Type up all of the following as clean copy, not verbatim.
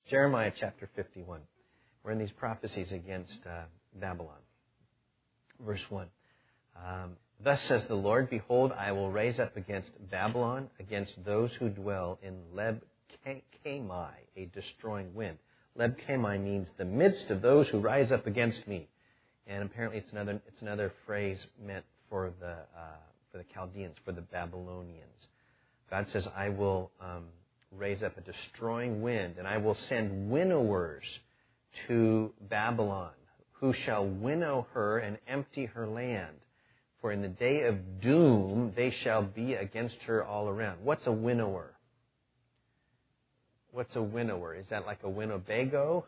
Jeremiah chapter 51. We're in these prophecies against Babylon. Verse 1. Thus says the Lord, behold, I will raise up against Babylon, against those who dwell in Leb-Kamai, a destroying wind. Leb-Kamai means the midst of those who rise up against me. And apparently it's another phrase meant for the Chaldeans, for the Babylonians. God says, I will raise up a destroying wind, and I will send winnowers to Babylon, who shall winnow her and empty her land. For in the day of doom they shall be against her all around. What's a winnower? What's a winnower? Is that like a Winnebago?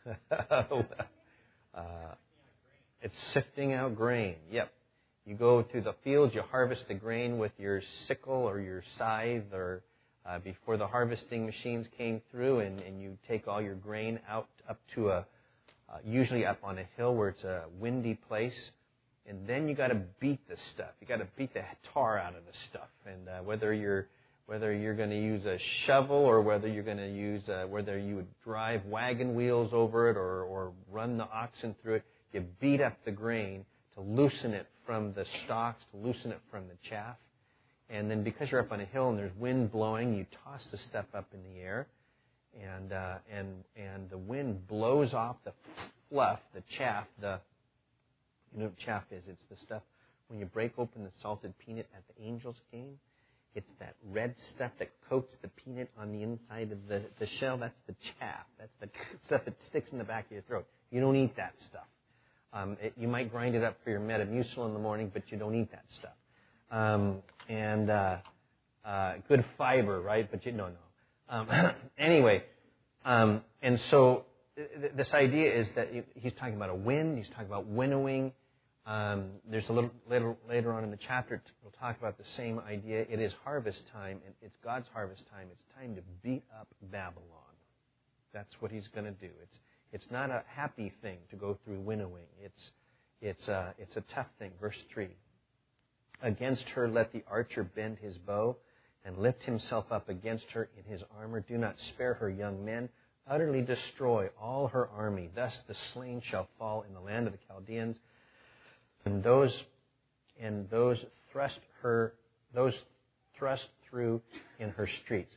It's sifting out grain. Yep. You go through the fields, you harvest the grain with your sickle or your scythe, or before the harvesting machines came through, and you take all your grain out up to usually up on a hill where it's a windy place, and then you got to beat the stuff. You got to beat the tar out of the stuff, and whether you're going to use a shovel or whether you're going to use whether you would drive wagon wheels over it or run the oxen through it, you beat up the grain to loosen it from the stalks, to loosen it from the chaff. And then because you're up on a hill and there's wind blowing, you toss the stuff up in the air, and the wind blows off the fluff, the chaff. You know what chaff is? It's the stuff when you break open the salted peanut at the Angels game. It's that red stuff that coats the peanut on the inside of the shell. That's the chaff. That's the stuff that sticks in the back of your throat. You don't eat that stuff. You might grind it up for your Metamucil in the morning, but you don't eat that stuff. Good fiber, right? But no. Anyway, and so this idea is that he's talking about a wind. He's talking about winnowing. There's a little later on in the chapter, we'll talk about the same idea. It is harvest time, and it's God's harvest time. It's time to beat up Babylon. That's what he's going to do. It's not a happy thing to go through winnowing. It's a tough thing. Verse 3. Against her let the archer bend his bow and lift himself up against her in his armor. Do not spare her young men. Utterly destroy all her army. Thus the slain shall fall in the land of the Chaldeans, and those thrust through in her streets.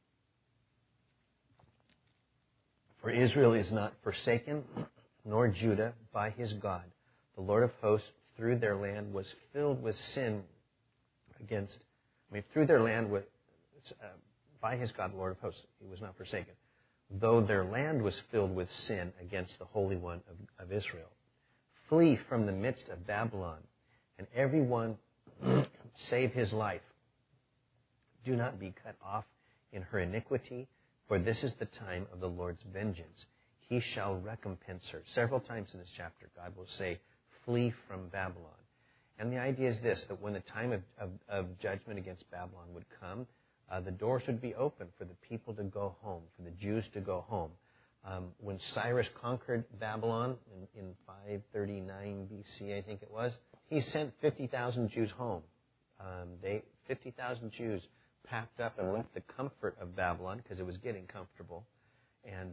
For Israel is not forsaken, nor Judah by his God. The Lord of hosts through their land was filled with sin through their land by his God, the Lord of hosts, he was not forsaken. Though their land was filled with sin against the Holy One of Israel. Flee from the midst of Babylon, and everyone save his life. Do not be cut off in her iniquity, for this is the time of the Lord's vengeance. He shall recompense her. Several times in this chapter, God will say, flee from Babylon. And the idea is this, that when the time of judgment against Babylon would come, the doors would be open for the people to go home, for the Jews to go home. When Cyrus conquered Babylon in 539 BC, I think it was, he sent 50,000 Jews home. 50,000 Jews packed up and left the comfort of Babylon because it was getting comfortable. And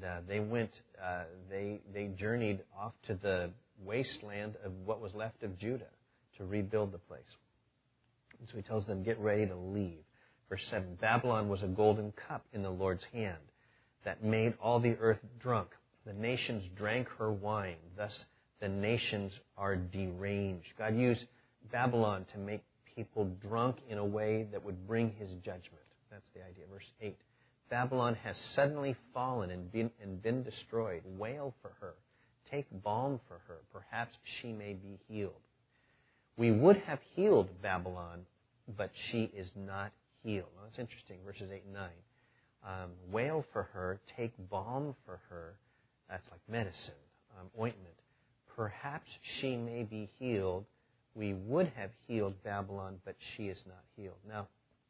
they journeyed off to the wasteland of what was left of Judah to rebuild the place. And so he tells them, get ready to leave. Verse 7, Babylon was a golden cup in the Lord's hand that made all the earth drunk. The nations drank her wine. Thus the nations are deranged. God used Babylon to make people drunk in a way that would bring his judgment. That's the idea. Verse 8, Babylon has suddenly fallen and been destroyed. Wail for her. Take balm for her. Perhaps she may be healed. We would have healed Babylon, but she is not healed. Well, that's interesting. Verses 8 and 9. Wail for her. Take balm for her. That's like medicine, ointment. Perhaps she may be healed. We would have healed Babylon, but she is not healed. Now,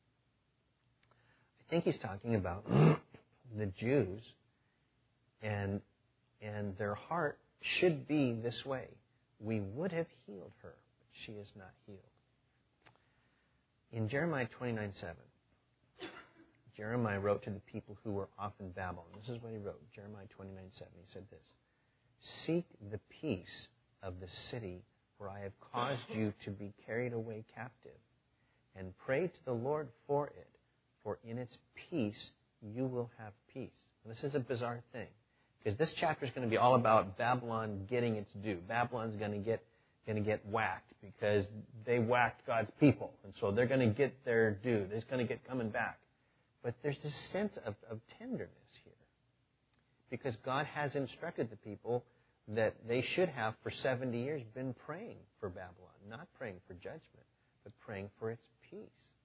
I think he's talking about the Jews, and their heart should be this way. We would have healed her, but she is not healed. In Jeremiah 29:7, Jeremiah wrote to the people who were off in Babylon. This is what he wrote, Jeremiah 29:7. He said this, "Seek the peace of the city where I have caused you to be carried away captive, and pray to the Lord for it, for in its peace you will have peace." And this is a bizarre thing, because this chapter is going to be all about Babylon getting its due. Babylon's going to get whacked because they whacked God's people, and so they're going to get their due. They're going to get coming back. But there's this sense of tenderness here, because God has instructed the people that they should have for 70 years been praying for Babylon, not praying for judgment, but praying for its peace.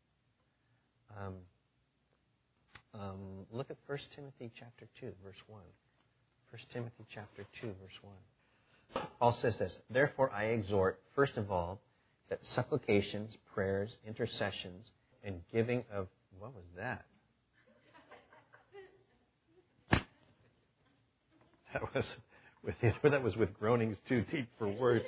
Look at 1 Timothy chapter 2, verse 1. 1 Timothy chapter 2, verse 1. Paul says this, "Therefore I exhort, first of all, that supplications, prayers, intercessions, and giving of..." What was that? That was with groanings too deep for words.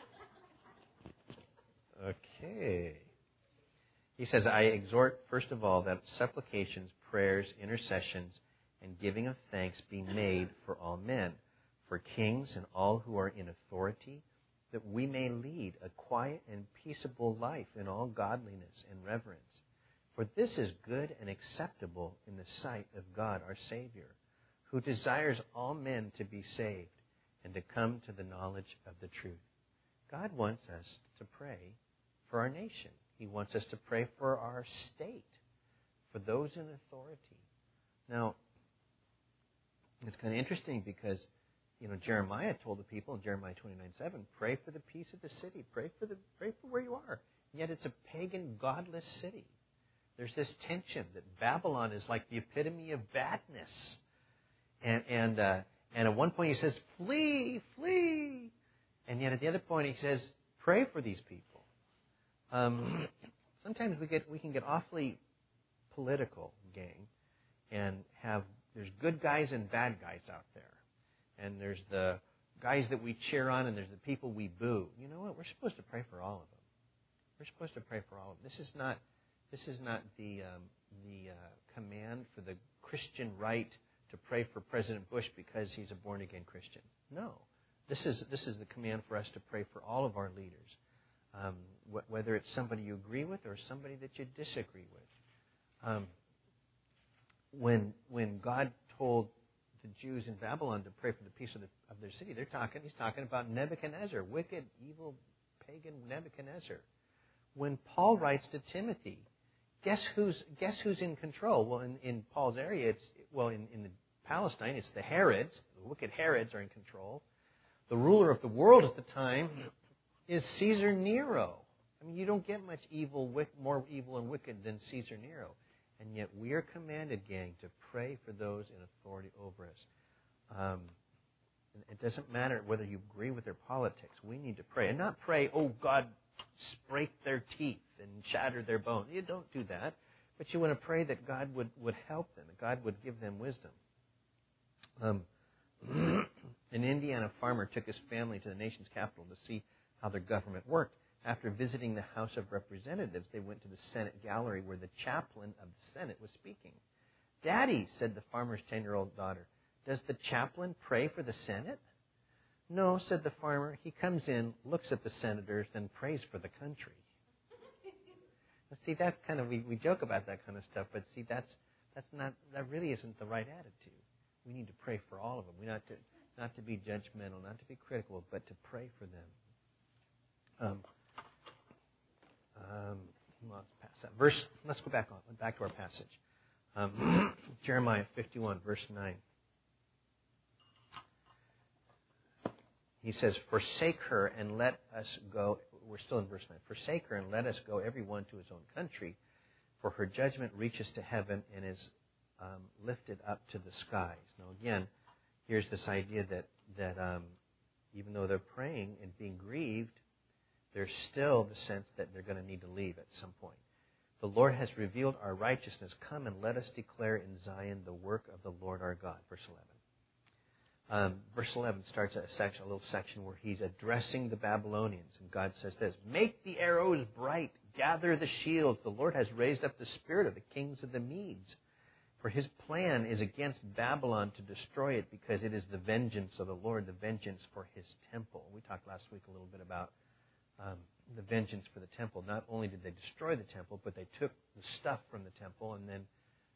Okay. He says, "I exhort, first of all, that supplications, prayers, intercessions, and giving of thanks be made for all men, for kings and all who are in authority, that we may lead a quiet and peaceable life in all godliness and reverence. For this is good and acceptable in the sight of God our Savior, who desires all men to be saved and to come to the knowledge of the truth." God wants us to pray for our nation. He wants us to pray for our state, for those in authority. Now, it's kind of interesting because, Jeremiah told the people in Jeremiah 29:7, pray for the peace of the city, pray for where you are. And yet it's a pagan, godless city. There's this tension that Babylon is like the epitome of badness. And at one point he says, "Flee, flee." And yet at the other point he says, "Pray for these people." Sometimes we can get awfully political, gang, and there's good guys and bad guys out there. And there's the guys that we cheer on and there's the people we boo. You know what? We're supposed to pray for all of them. We're supposed to pray for all of them. This is not the command for the Christian right to pray for President Bush because he's a born-again Christian. No. This is the command for us to pray for all of our leaders, whether it's somebody you agree with or somebody that you disagree with. When God told the Jews in Babylon to pray for the peace of their city, he's talking about Nebuchadnezzar, wicked, evil, pagan Nebuchadnezzar. When Paul writes to Timothy, guess who's in control? Well, in Paul's area, in Palestine, it's the Herods. The wicked Herods are in control. The ruler of the world at the time is Caesar Nero. I mean, you don't get much more evil and wicked than Caesar Nero. And yet we are commanded, gang, to pray for those in authority over us. It doesn't matter whether you agree with their politics. We need to pray. And not pray, "Oh, God, break their teeth and shatter their bones." You don't do that. But you want to pray that God would help them, that God would give them wisdom. An Indiana farmer took his family to the nation's capital to see how their government worked. After visiting the House of Representatives, they went to the Senate gallery where the chaplain of the Senate was speaking. "Daddy," said the farmer's 10-year-old daughter, "does the chaplain pray for the Senate?" "No," said the farmer. "He comes in, looks at the senators, then prays for the country." See, that's kind of, we joke about that kind of stuff, but see, that really isn't the right attitude. We need to pray for all of them. We not to be judgmental, not to be critical, but to pray for them. Let's pass that verse. Let's go back to our passage. Jeremiah 51, verse 9. He says, "Forsake her and let us go." We're still in verse 9. "Forsake her and let us go, every one to his own country, for her judgment reaches to heaven and is lifted up to the skies." Now again, here's this idea that even though they're praying and being grieved, there's still the sense that they're going to need to leave at some point. "The Lord has revealed our righteousness. Come and let us declare in Zion the work of the Lord our God." Verse 11. Verse 11 starts a little section where he's addressing the Babylonians. And God says this, "Make the arrows bright, gather the shields. The Lord has raised up the spirit of the kings of the Medes. For his plan is against Babylon to destroy it because it is the vengeance of the Lord, the vengeance for his temple. We talked last week a little bit about the vengeance for the temple. Not only did they destroy the temple, but they took the stuff from the temple and then,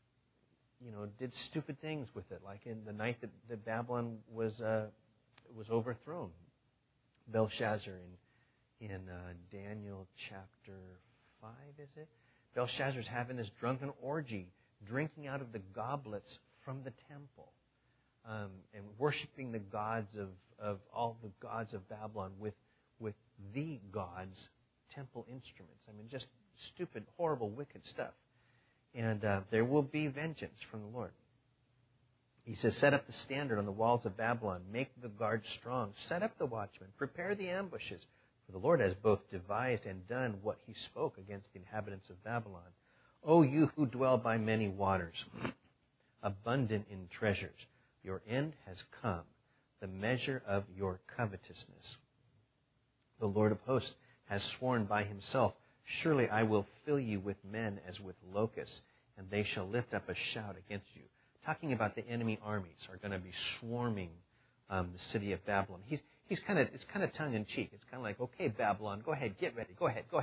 did stupid things with it. Like in the night that Babylon was overthrown. Belshazzar in Daniel chapter 5, is it? Belshazzar's having this drunken orgy, drinking out of the goblets from the temple, and worshiping the gods of all the gods of Babylon with the gods' temple instruments. I mean, just stupid, horrible, wicked stuff. And there will be vengeance from the Lord. He says, set up the standard on the walls of Babylon. Make the guard strong. Set up the watchmen. Prepare the ambushes. For the Lord has both devised and done what he spoke against the inhabitants of Babylon. O you who dwell by many waters, abundant in treasures, your end has come, the measure of your covetousness. The Lord of hosts has sworn by himself, surely I will fill you with men as with locusts, and they shall lift up a shout against you. Talking about the enemy armies are going to be swarming the city of Babylon. It's kind of tongue in cheek. It's kind of like, okay, Babylon, go ahead, get ready, go ahead.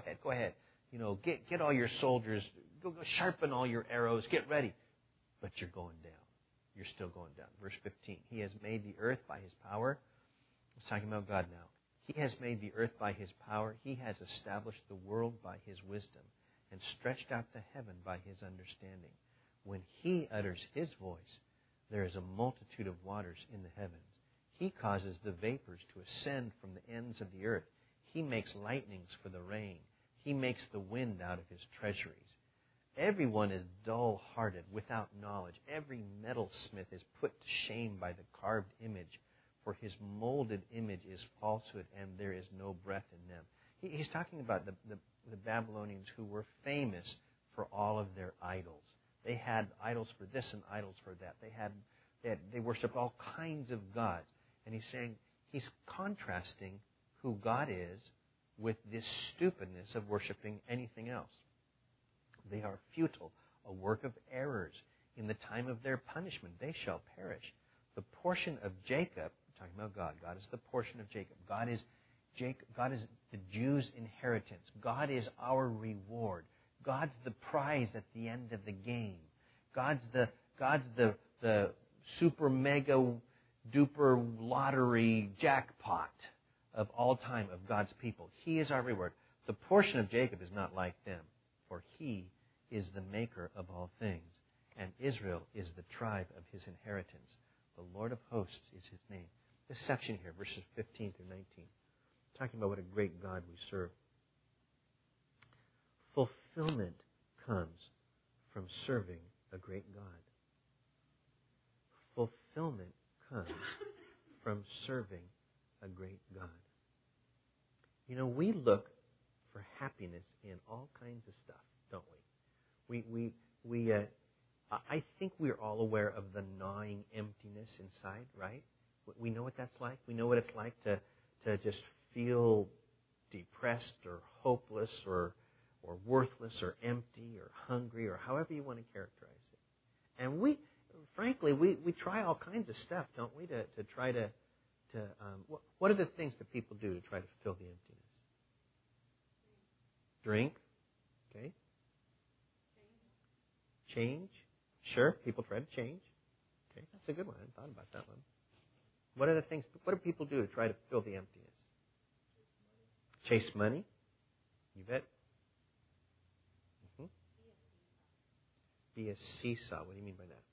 Get all your soldiers, go sharpen all your arrows, get ready. But you're going down. You're still going down. Verse 15. He has made the earth by his power. He's talking about God now. He has made the earth by his power. He has established the world by his wisdom and stretched out the heaven by his understanding. When he utters his voice, there is a multitude of waters in the heavens. He causes the vapors to ascend from the ends of the earth. He makes lightnings for the rain. He makes the wind out of his treasuries. Everyone is dull-hearted, without knowledge. Every metalsmith is put to shame by the carved image, for his molded image is falsehood, and there is no breath in them. He's talking about the Babylonians who were famous for all of their idols. They had idols for this and idols for that. They worshipped all kinds of gods. And he's saying, he's contrasting who God is with this stupidness of worshiping anything else. They are futile, a work of errors. In the time of their punishment, they shall perish. The portion of Jacob, talking about God, God is the portion of Jacob. God is the Jews' inheritance. God is our reward. God's the prize at the end of the game. God's the super mega duper lottery jackpot of all time of God's people. He is our reward. The portion of Jacob is not like them, for he is the maker of all things, and Israel is the tribe of his inheritance. The Lord of hosts is his name. This section here, verses 15 through 19, talking about what a great God we serve. Fulfillment comes from serving a great God. Fulfillment comes from serving a great God. We look for happiness in all kinds of stuff, don't we? I think we're all aware of the gnawing emptiness inside, right? We know what that's like. We know what it's like to just feel depressed or hopeless or worthless or empty or hungry or however you want to characterize it. And we try all kinds of stuff, don't we, to try to what are the things that people do to try to fill the emptiness? Drink. Okay. Change. Sure, people try to change. Okay, that's a good one. I hadn't thought about that one. What do people do to try to fill the emptiness? Chase money. You bet. Be a seesaw. What do you mean by that?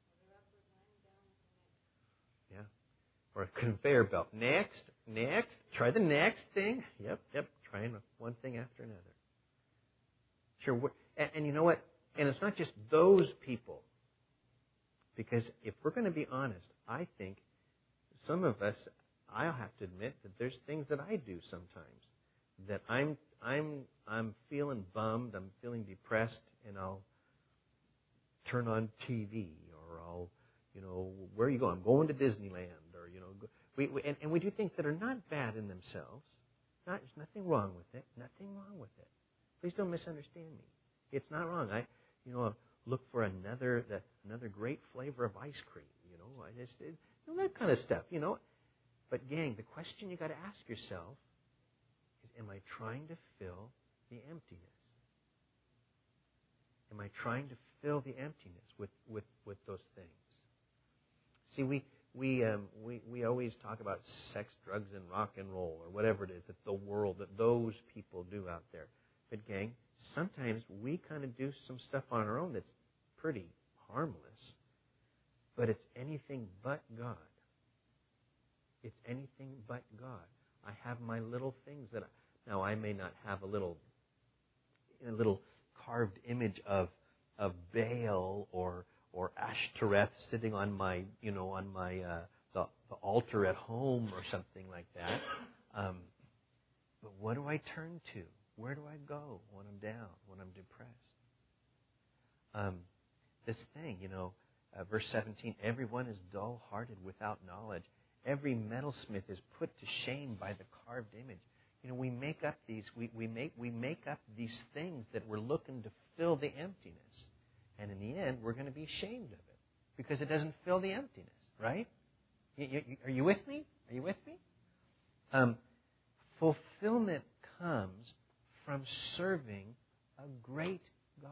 Yeah. Or a conveyor belt. Next. Try the next thing. Yep. Trying one thing after another. Sure. And you know what? And it's not just those people. Because if we're going to be honest, I think some of us, I'll have to admit that there's things that I do sometimes that I'm feeling bummed, I'm feeling depressed, and I'll turn on TV, or I'll, where are you going? I'm going to Disneyland, or we do things that are not bad in themselves. There's nothing wrong with it. Nothing wrong with it. Please don't misunderstand me. It's not wrong. look for another great flavor of ice cream. That kind of stuff. But gang, the question you got to ask yourself is: am I trying to fill the emptiness? Am I trying to fill the emptiness with those things? See, we always talk about sex, drugs, and rock and roll, or whatever it is that the world, that those people do out there. But gang, sometimes we kind of do some stuff on our own that's pretty harmless, but it's anything but God. It's anything but God. I have my little things now I may not have a little carved image of Baal or Ashtoreth sitting on the altar at home or something like that. But what do I turn to? Where do I go when I'm down, when I'm depressed? This thing, verse 17, everyone is dull-hearted without knowledge. Every metalsmith is put to shame by the carved image. We make up these things that we're looking to fill the emptiness. And in the end, we're going to be ashamed of it because it doesn't fill the emptiness, right? Are you with me? Are you with me? Fulfillment comes from serving a great God.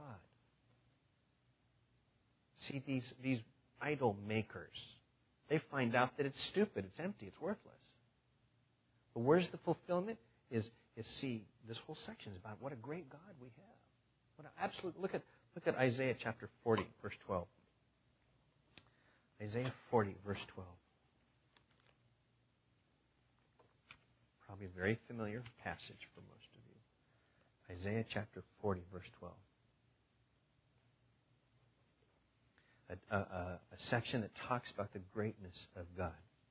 See, these idol makers, they find out that it's stupid, it's empty, it's worthless. But where's the fulfillment? Is this whole section is about what a great God we have. What an absolute look at Isaiah chapter 40, verse 12. Isaiah 40, verse 12. Probably a very familiar passage for most of you. Isaiah chapter 40, verse 12. A section that talks about the greatness of God.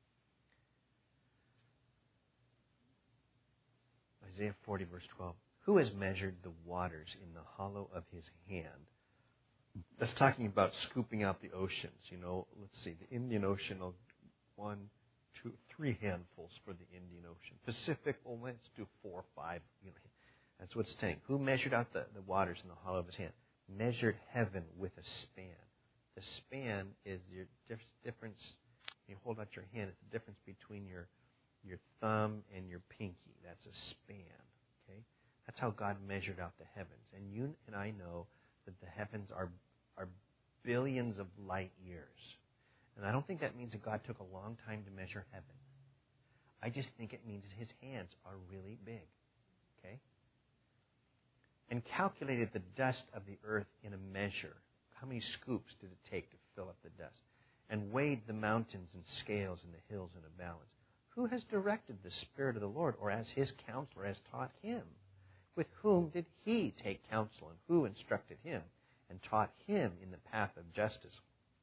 Isaiah 40, verse 12. Who has measured the waters in the hollow of his hand? That's talking about scooping out the oceans. Let's see, the Indian Ocean, 1, 2, 3 handfuls for the Indian Ocean. Pacific, well, let's do 4 or 5. That's what it's saying. Who measured out the waters in the hollow of his hand? Measured heaven with a span. The span is your difference. You hold out your hand. It's the difference between your thumb and your pinky. That's a span. Okay, that's how God measured out the heavens. And you and I know that the heavens are billions of light years. And I don't think that means that God took a long time to measure heaven. I just think it means that his hands are really big. Okay? And calculated the dust of the earth in a measure. How many scoops did it take to fill up the dust? And weighed the mountains in scales and the hills in a balance. Who has directed the Spirit of the Lord, or as his counselor has taught him? With whom did he take counsel, and who instructed him, and taught him in the path of justice?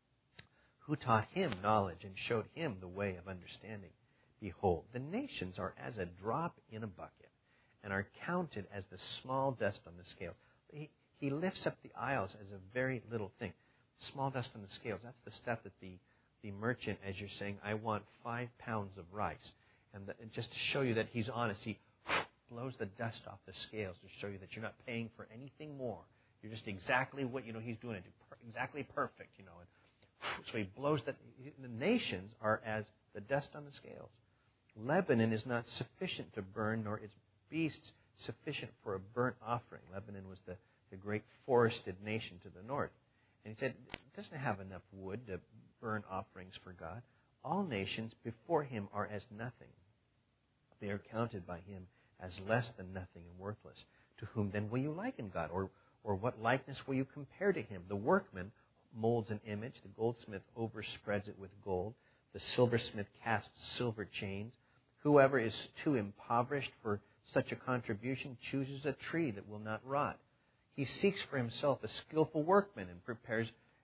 Who taught him knowledge, and showed him the way of understanding? Behold, the nations are as a drop in a bucket, and are counted as the small dust on the scales. He lifts up the isles as a very little thing. Small dust on the scales, that's the stuff that the merchant, as you're saying, I want 5 pounds of rice. And just to show you that he's honest, he blows the dust off the scales to show you that you're not paying for anything more. You're just exactly what, he's doing it exactly perfect, And so he blows that. The nations are as the dust on the scales. Lebanon is not sufficient to burn, nor its beasts sufficient for a burnt offering. Lebanon was the great forested nation to the north. And he said, it doesn't have enough wood to burn offerings for God. All nations before him are as nothing. They are counted by him as less than nothing and worthless. To whom then will you liken God? Or what likeness will you compare to him? The workman molds an image. The goldsmith overspreads it with gold. The silversmith casts silver chains. Whoever is too impoverished for such a contribution chooses a tree that will not rot. He seeks for himself a skillful workman and prepares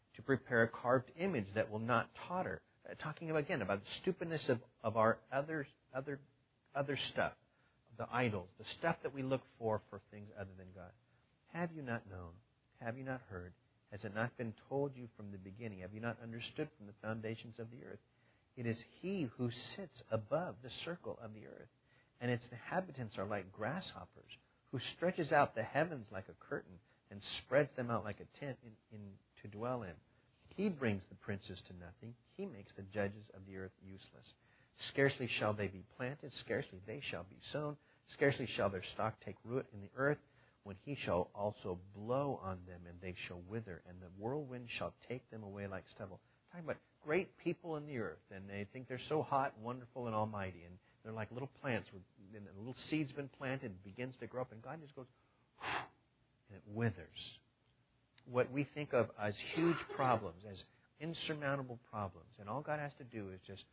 a carved image that will not totter. Talking again about the stupidness of our other stuff, the idols, the stuff that we look for things other than God. Have you not known? Have you not heard? Has it not been told you from the beginning? Have you not understood from the foundations of the earth? It is he who sits above the circle of the earth, and its inhabitants are like grasshoppers, who stretches out the heavens like a curtain and spreads them out like a tent into to dwell in. He brings the princes to nothing. He makes the judges of the earth useless. Scarcely shall they be planted, scarcely they shall be sown, scarcely shall their stock take root in the earth, when he shall also blow on them, and they shall wither, and the whirlwind shall take them away like stubble. Talking about great people in the earth, and they think they're so hot, wonderful, and almighty, and they're like little plants, and a little seed's been planted, begins to grow up, and God just goes, and it withers. What we think of as huge problems, as insurmountable problems, and all God has to do is just,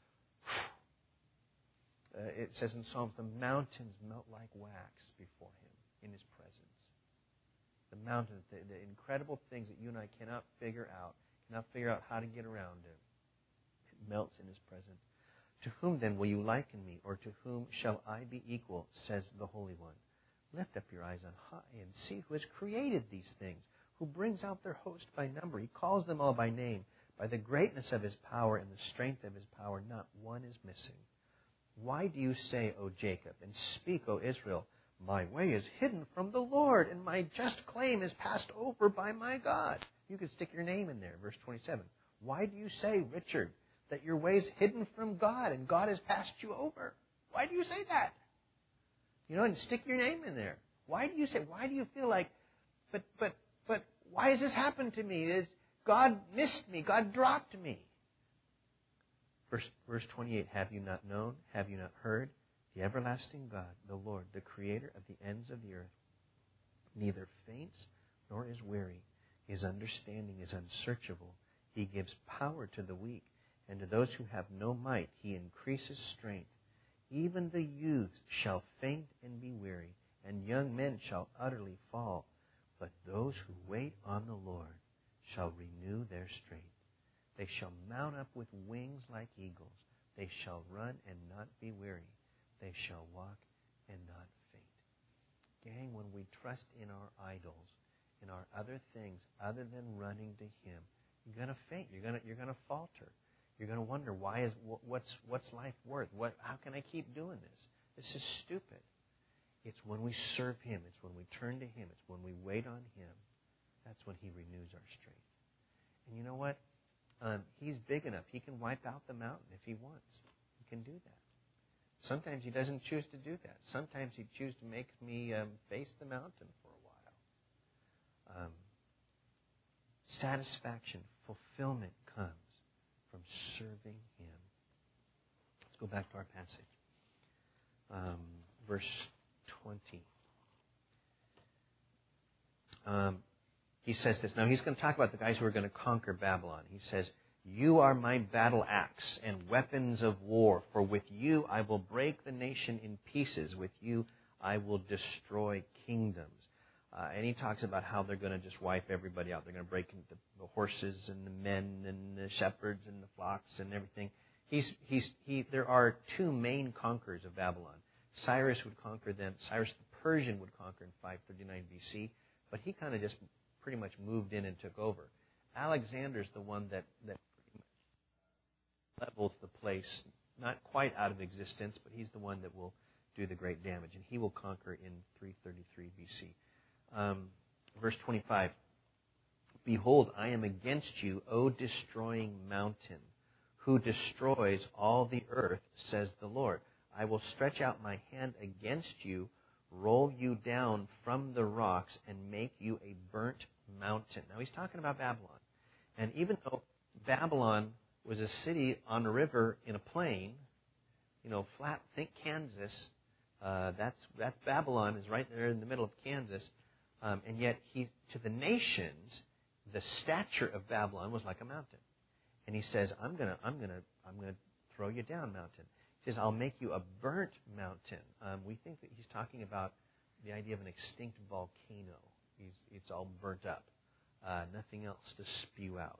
it says in Psalms, the mountains melt like wax before him in his presence. The mountains, the incredible things that you and I cannot figure out how to get around it. It melts in his presence. To whom then will you liken me, or to whom shall I be equal, says the Holy One. Lift up your eyes on high and see who has created these things, who brings out their host by number. He calls them all by name. By the greatness of his power and the strength of his power, not one is missing. Why do you say, O Jacob, and speak, O Israel, my way is hidden from the Lord, and my just claim is passed over by my God? You could stick your name in there, verse 27. Why do you say, Richard, that your way is hidden from God, and God has passed you over? Why do you say that? And stick your name in there. Why do you feel like, but why has this happened to me? God missed me. God dropped me. Verse 28, have you not known? Have you not heard? The everlasting God, the Lord, the creator of the ends of the earth, neither faints nor is weary. His understanding is unsearchable. He gives power to the weak, and to those who have no might he increases strength. Even the youths shall faint and be weary, and young men shall utterly fall. But those who wait on the Lord shall renew their strength. They shall mount up with wings like eagles. They shall run and not be weary. They shall walk and not faint. Gang, when we trust in our idols, in our other things other than running to him, you're going to faint. You're going to falter. You're going to wonder, what's life worth? How can I keep doing this? This is stupid. It's when we serve him. It's when we turn to him. It's when we wait on him. That's when he renews our strength. And you know what? He's big enough. He can wipe out the mountain if he wants. He can do that. Sometimes he doesn't choose to do that. Sometimes he chooses to make me face the mountain for a while. Satisfaction, fulfillment comes from serving him. Let's go back to our passage. Verse 20. He says this. Now he's going to talk about the guys who are going to conquer Babylon. He says, you are my battle axe and weapons of war, for with you I will break the nation in pieces. With you I will destroy kingdoms. And he talks about how they're going to just wipe everybody out. They're going to break into the horses and the men and the shepherds and the flocks and everything. There are two main conquerors of Babylon. Cyrus would conquer them. Cyrus the Persian would conquer in 539 BC, but he kind of just pretty much moved in and took over. Alexander's the one that pretty much levels the place, not quite out of existence, but he's the one that will do the great damage, and he will conquer in 333 BC. Verse 25, behold, I am against you, O destroying mountain, who destroys all the earth, says the Lord. I will stretch out my hand against you, roll you down from the rocks, and make you a burnt mountain. Now he's talking about Babylon. And even though Babylon was a city on a river in a plain, flat, think Kansas, that's Babylon, is right there in the middle of Kansas. And yet to the nations, the stature of Babylon was like a mountain. And he says, I'm gonna throw you down, mountain. He says, I'll make you a burnt mountain. We think that he's talking about the idea of an extinct volcano. It's all burnt up. Nothing else to spew out.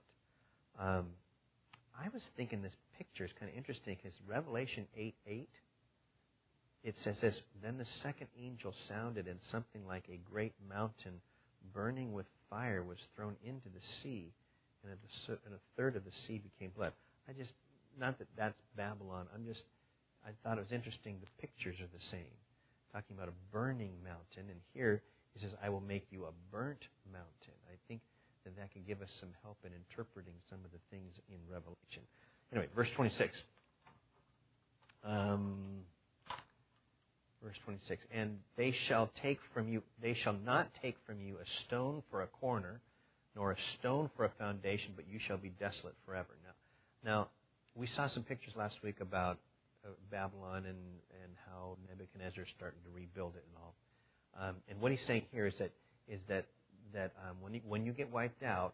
I was thinking this picture is kind of interesting because Revelation 8:8, it says this, then the second angel sounded, and something like a great mountain burning with fire was thrown into the sea, and a third of the sea became blood. Not that that's Babylon, I thought it was interesting, the pictures are the same. Talking about a burning mountain, and here he says, I will make you a burnt mountain. I think that could give us some help in interpreting some of the things in Revelation. Anyway, verse 26. Verse 26. And they shall not take from you a stone for a corner, nor a stone for a foundation, but you shall be desolate forever. Now, we saw some pictures last week about Babylon and how Nebuchadnezzar is starting to rebuild it and all. And what he's saying here is that when you get wiped out,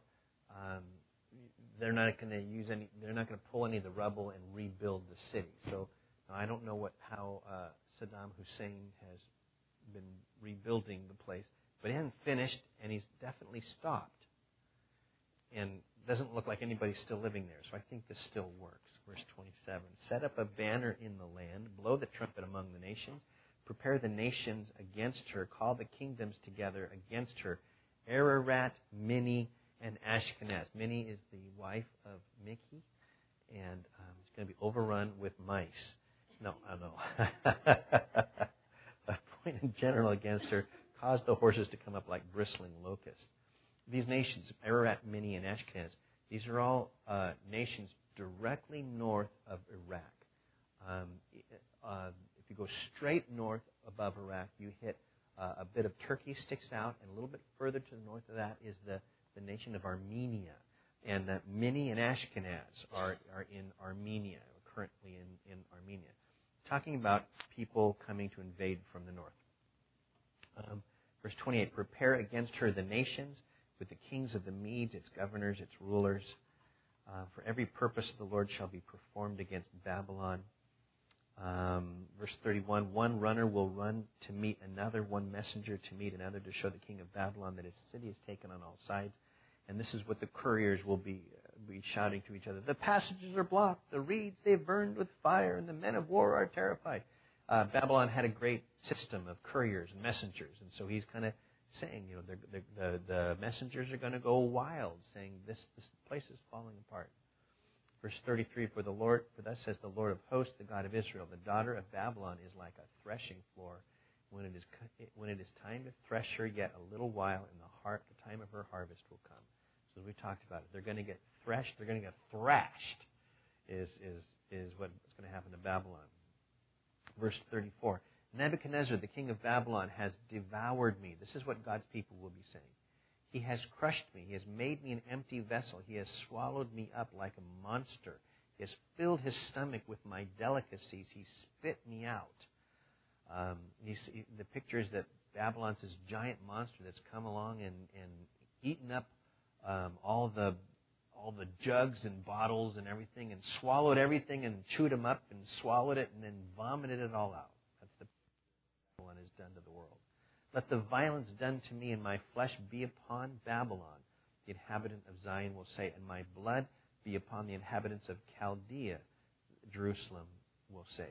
they're not going to pull any of the rubble and rebuild the city. So I don't know how Saddam Hussein has been rebuilding the place, but he hasn't finished, and he's definitely stopped. And doesn't look like anybody's still living there, so I think this still works. Verse 27, set up a banner in the land, blow the trumpet among the nations, prepare the nations against her, call the kingdoms together against her, Ararat, Minni, and Ashkenaz. Minni is the wife of Mickey, and it's going to be overrun with mice. No, I know. Appointed general against her, caused the horses to come up like bristling locusts. These nations, Ararat, Minni, and Ashkenaz, these are all nations directly north of Iraq. If you go straight north above Iraq, you hit a bit of Turkey sticks out, and a little bit further to the north of that is the nation of Armenia. And Minni and Ashkenaz are in Armenia, currently in Armenia. Talking about people coming to invade from the north. Verse 28, prepare against her the nations, with the kings of the Medes, its governors, its rulers. For every purpose of the Lord shall be performed against Babylon. Verse 31, one runner will run to meet another, one messenger to meet another, to show the king of Babylon that his city is taken on all sides. And this is what the couriers will be shouting to each other. The passages are blocked, the reeds they've burned with fire, and the men of war are terrified. Babylon had a great system of couriers and messengers, and so he's kind of saying, the messengers are going to go wild, saying this place is falling apart. Verse 33, for thus says the Lord of hosts, the God of Israel, the daughter of Babylon is like a threshing floor. When it is time to thresh her, yet a little while, and the time of her harvest will come. So as we talked about it, they're going to get threshed. They're going to get thrashed. Is what's going to happen to Babylon. Verse 34. Nebuchadnezzar, the king of Babylon, has devoured me. This is what God's people will be saying. He has crushed me. He has made me an empty vessel. He has swallowed me up like a monster. He has filled his stomach with my delicacies. He spit me out. The picture is that Babylon's this giant monster that's come along and eaten up all the jugs and bottles and everything, and swallowed everything and chewed them up and swallowed it and then vomited it all out. That's the Babylon has done to the world. Let the violence done to me and my flesh be upon Babylon, the inhabitant of Zion will say, and my blood be upon the inhabitants of Chaldea, Jerusalem will say.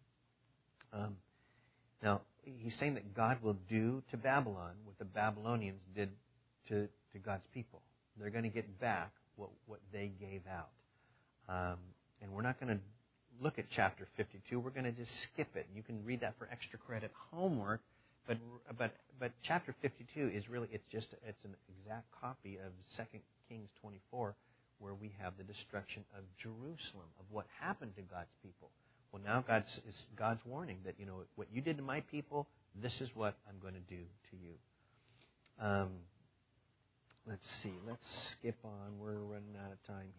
Now, he's saying that God will do to Babylon what the Babylonians did to God's people. They're going to get back what they gave out. And we're not going to look at chapter 52. We're going to just skip it. You can read that for extra credit homework. But chapter 52 is really, it's an exact copy of 2 Kings 24, where we have the destruction of Jerusalem, of what happened to God's people. Well, now God's warning that, what you did to my people, this is what I'm going to do to you. Let's see. Let's skip on. We're running out of time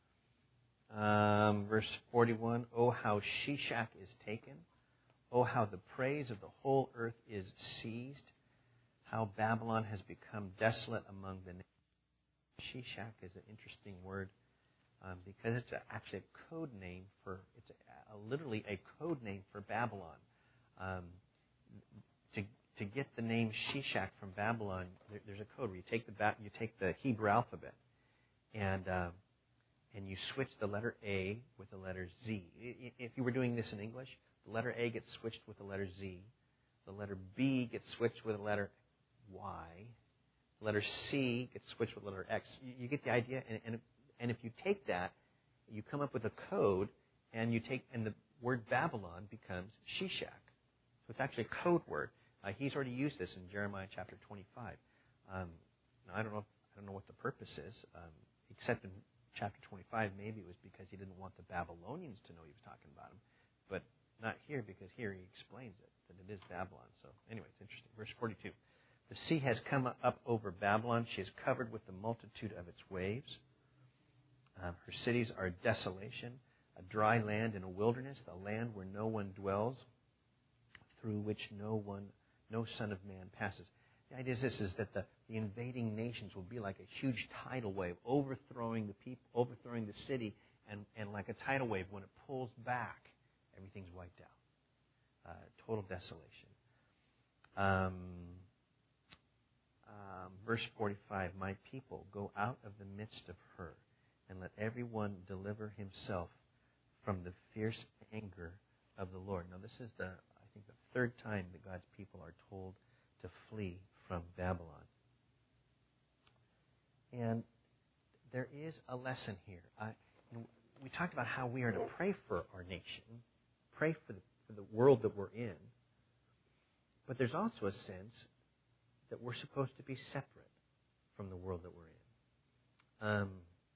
here. Verse 41, oh, how Shishak is taken. Oh, how the praise of the whole earth is seized. How Babylon has become desolate among the nations. Shishak is an interesting word because it's actually a code name it's literally a code name for Babylon. To get the name Shishak from Babylon, there's a code where you take the Hebrew alphabet and you switch the letter A with the letter Z. If you were doing this in English, the letter A gets switched with the letter Z. The letter B gets switched with the letter Y. The letter C gets switched with the letter X. You get the idea? And if you take that, you come up with a code, and the word Babylon becomes Shishak. So it's actually a code word. He's already used this in Jeremiah chapter 25. Now I don't know don't know what the purpose is, except in chapter 25, maybe it was because he didn't want the Babylonians to know he was talking about them. But not here, because here he explains it, that it is Babylon. So anyway, it's interesting. Verse 42. The sea has come up over Babylon. She is covered with the multitude of its waves. Her cities are desolation, a dry land and a wilderness, the land where no one dwells, through which no son of man passes. The idea is that the invading nations will be like a huge tidal wave, overthrowing the people, overthrowing the city, and like a tidal wave, when it pulls back, everything's wiped out. Total desolation. Verse 45, my people, go out of the midst of her, and let everyone deliver himself from the fierce anger of the Lord. Now this is I think the third time that God's people are told to flee from Babylon. And there is a lesson here. We talked about how we are to pray for our nation, pray for the world that we're in, but there's also a sense that we're supposed to be separate from the world that we're in.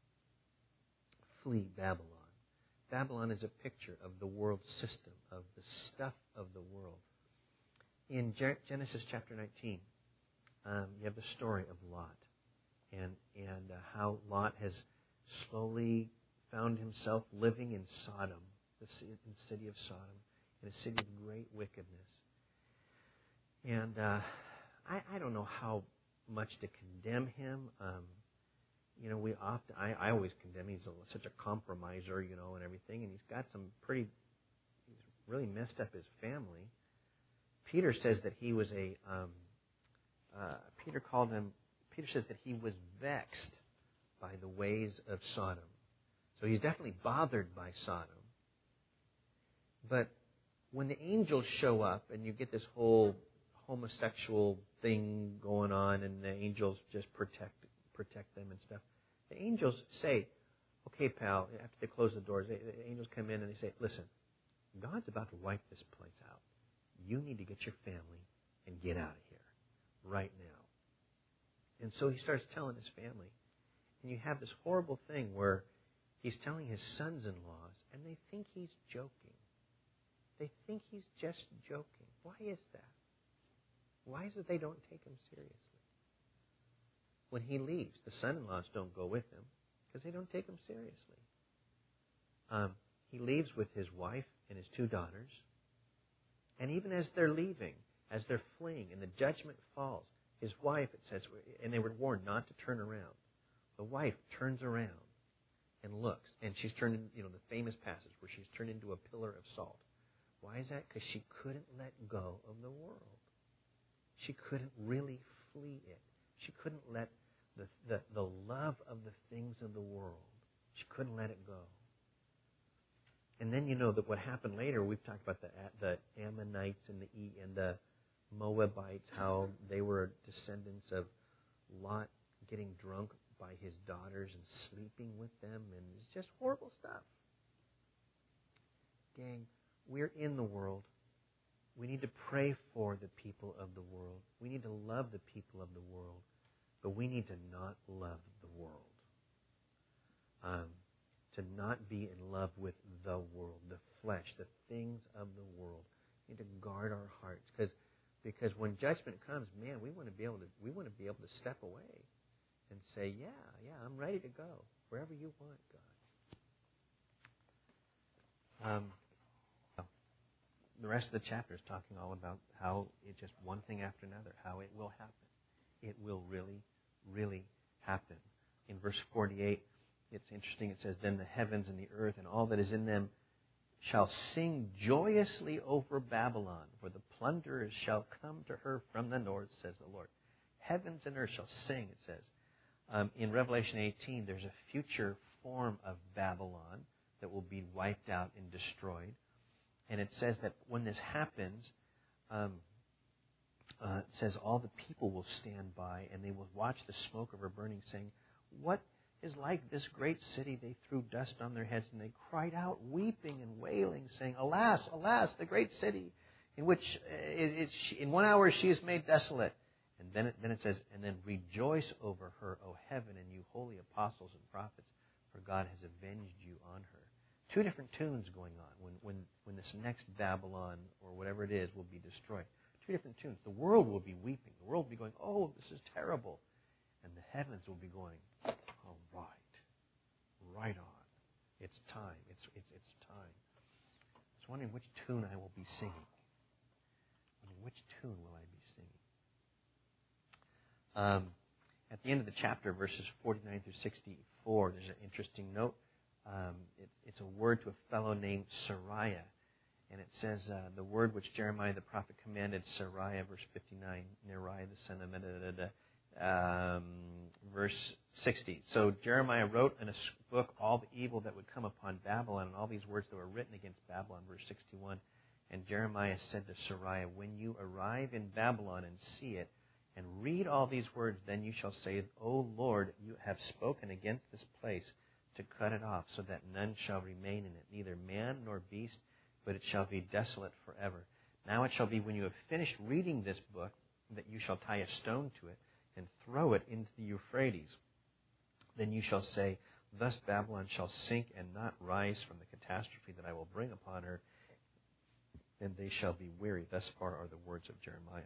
Flee Babylon. Babylon is a picture of the world system, of the stuff of the world. In Genesis chapter 19, you have the story of Lot, and how Lot has slowly found himself living in Sodom, the city of Sodom, in a city of great wickedness. And I don't know how much to condemn him. I always condemn him. He's such a compromiser, and everything. And he's got he's really messed up his family. Peter says that he was Peter says that he was vexed by the ways of Sodom. So he's definitely bothered by Sodom. But when the angels show up and you get this whole homosexual thing going on, and the angels just protect them and stuff, the angels say, okay, pal, after they close the doors, the angels come in and they say, listen, God's about to wipe this place out. You need to get your family and get out of here right now. And so he starts telling his family. And you have this horrible thing where he's telling his sons-in-laws, and they think he's joking. They think he's just joking. Why is that? Why is it they don't take him seriously? When he leaves, the son-in-laws don't go with him because they don't take him seriously. He leaves with his wife and his 2 daughters. And even as they're leaving, as they're fleeing, and the judgment falls, his wife, it says, and they were warned not to turn around. The wife turns around and looks, and she's turned, the famous passage where she's turned into a pillar of salt. Why is that? Because she couldn't let go of the world. She couldn't really flee it. She couldn't let the love of the things of the world, she couldn't let it go. And then that what happened later, we've talked about the Ammonites and the Moabites, how they were descendants of Lot getting drunk by his daughters and sleeping with them, and it's just horrible stuff. Gang, we're in the world. We need to pray for the people of the world. We need to love the people of the world, but we need to not love the world. To not be in love with the world, the flesh, the things of the world. We need to guard our hearts, because when judgment comes, man, we want to be able to step away and say, yeah, I'm ready to go wherever you want, God. The rest of the chapter is talking all about how it's just one thing after another, how it will happen. It will really, really happen. In verse 48, it's interesting. It says, then the heavens and the earth and all that is in them shall sing joyously over Babylon, for the plunderers shall come to her from the north, says the Lord. Heavens and earth shall sing, it says. In Revelation 18, there's a future form of Babylon that will be wiped out and destroyed. And it says that when this happens, it says all the people will stand by and they will watch the smoke of her burning, saying, what is like this great city? They threw dust on their heads and they cried out, weeping and wailing, saying, alas, alas, the great city in which in 1 hour she is made desolate. And then it says, and then rejoice over her, O heaven, and you holy apostles and prophets, for God has avenged you on her. Two different tunes going on when this next Babylon or whatever it is will be destroyed. Two different tunes. The world will be weeping. The world will be going, oh, this is terrible. And the heavens will be going, all right, right on. It's time. It's time. I was wondering which tune I will be singing. Which tune will I be singing? At the end of the chapter, verses 49 through 64, there's an interesting note. It's a word to a fellow named Seraiah. And it says, the word which Jeremiah the prophet commanded Seraiah, verse 59, Neriah the son of verse 60. So Jeremiah wrote in a book all the evil that would come upon Babylon, and all these words that were written against Babylon, verse 61. And Jeremiah said to Seraiah, when you arrive in Babylon and see it, and read all these words, then you shall say, O Lord, you have spoken against this place to cut it off, so that none shall remain in it, neither man nor beast, but it shall be desolate forever. Now it shall be when you have finished reading this book, that you shall tie a stone to it, and throw it into the Euphrates. Then you shall say, thus Babylon shall sink and not rise from the catastrophe that I will bring upon her, and they shall be weary. Thus far are the words of Jeremiah.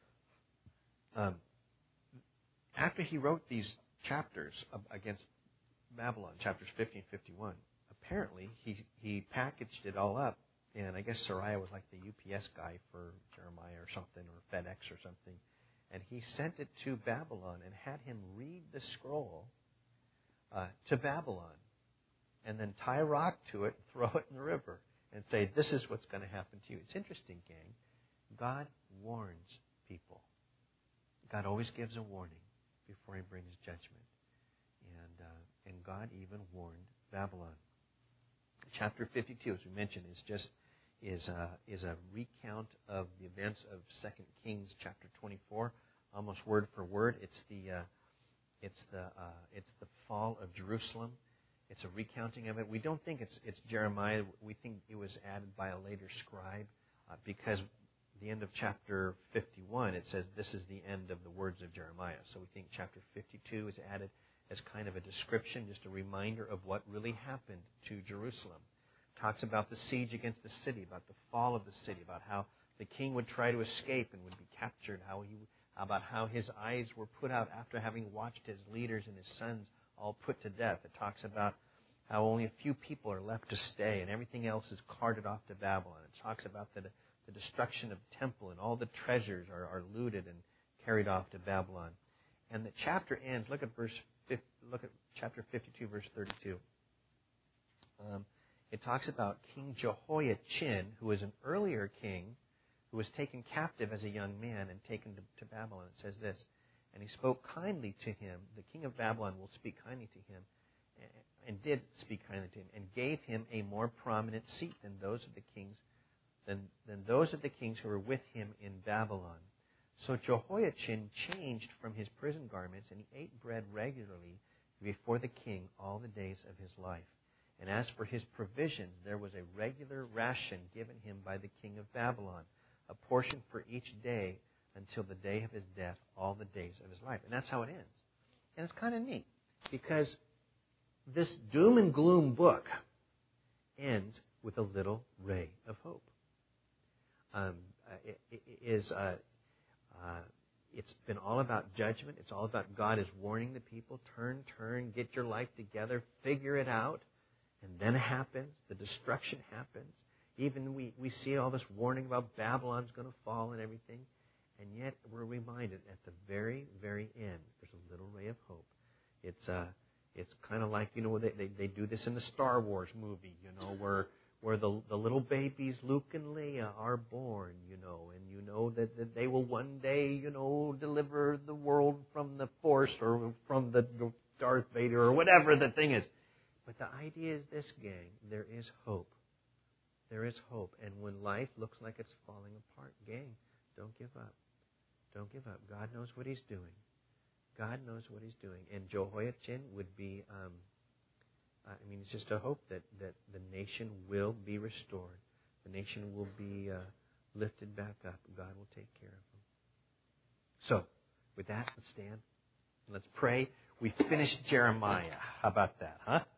After he wrote these chapters against Babylon, chapters 50 and 51, apparently he packaged it all up, and I guess Seraiah was like the UPS guy for Jeremiah or something, or FedEx or something, and he sent it to Babylon and had him read the scroll to Babylon, and then tie a rock to it, throw it in the river, and say, this is what's going to happen to you. It's interesting, gang. God warns people. God always gives a warning before he brings judgment. And God even warned Babylon. Chapter 52, as we mentioned, is a recount of the events of 2 Kings chapter 24, almost word for word. It's the fall of Jerusalem. It's a recounting of it. We don't think it's Jeremiah. We think it was added by a later scribe because the end of chapter 51, it says this is the end of the words of Jeremiah. So we think chapter 52 is added as kind of a description, just a reminder of what really happened to Jerusalem. It talks about the siege against the city, about the fall of the city, about how the king would try to escape and would be captured, about how his eyes were put out after having watched his leaders and his sons all put to death. It talks about how only a few people are left to stay and everything else is carted off to Babylon. It talks about the destruction of the temple and all the treasures are looted and carried off to Babylon. And the chapter ends. Look at chapter 52, verse 32. It talks about King Jehoiachin, who was an earlier king, who was taken captive as a young man and taken to Babylon. It says this, and he spoke kindly to him. The king of Babylon will speak kindly to him, and did speak kindly to him, and gave him a more prominent seat than those of the kings who were with him in Babylon. So Jehoiachin changed from his prison garments, and he ate bread regularly before the king all the days of his life. And as for his provisions, there was a regular ration given him by the king of Babylon, a portion for each day until the day of his death, all the days of his life. And that's how it ends. And it's kind of neat, because this doom and gloom book ends with a little ray of hope. It's been all about judgment. It's all about God is warning the people, turn, get your life together, figure it out. And then it happens. The destruction happens. Even we see all this warning about Babylon's going to fall and everything. And yet we're reminded at the very, very end, there's a little ray of hope. It's kind of like, they do this in the Star Wars movie, where the little babies, Luke and Leia, are born, and that they will one day, deliver the world from the Force or from the Darth Vader or whatever the thing is. But the idea is this, gang, there is hope. There is hope. And when life looks like it's falling apart, gang, don't give up. Don't give up. God knows what he's doing. God knows what he's doing. And Jehoiachin would be, it's just a hope that the nation will be restored. The nation will be lifted back up. God will take care of them. So, With that, let's stand. Let's pray. We finished Jeremiah. How about that, huh?